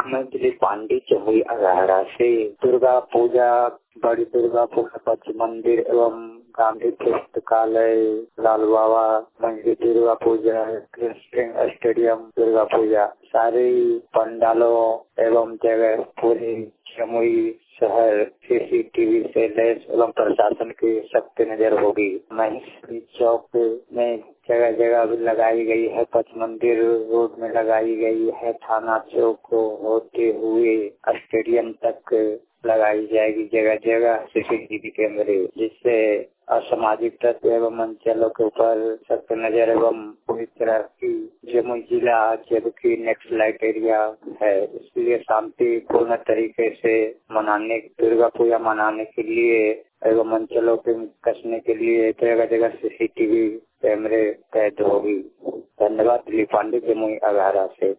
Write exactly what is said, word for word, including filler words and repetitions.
मैं दिलीप पांडे जमुई अगहरा से दुर्गा पूजा, बड़ी दुर्गा पूजा पक्ष मंदिर एवं गांधी पुस्तकालय, लाल बाबा मंदिर दुर्गा पूजा, कृष्ण स्टेडियम दुर्गा पूजा, सारे पंडालों एवं जगह पूरी जमुई शहर सीसीटीवी से लैस एवं प्रशासन की सख्त नजर होगी। महेश चौक में जगह जगह भी लगाई गई है, पच मंदिर रोड में लगाई गई है, थाना चौक को होते हुए स्टेडियम तक लगाई जाएगी जगह जगह सीसीटीवी कैमरे, जिससे असामाजिक तत्व एवं मंचलों के ऊपर सख्त नजर एवं पूरी तरह की जमुई जिला जबकि नेक्स्ट लाइट एरिया है, इसलिए शांतिपूर्ण तरीके से मनाने दुर्गा पूजा मनाने के लिए एवं मंचलों के कसने के लिए जगह जगह सीसीटीवी कैमरे कैद होगी। धन्यवाद। दिलीप पांडे जमुई अगहरा से।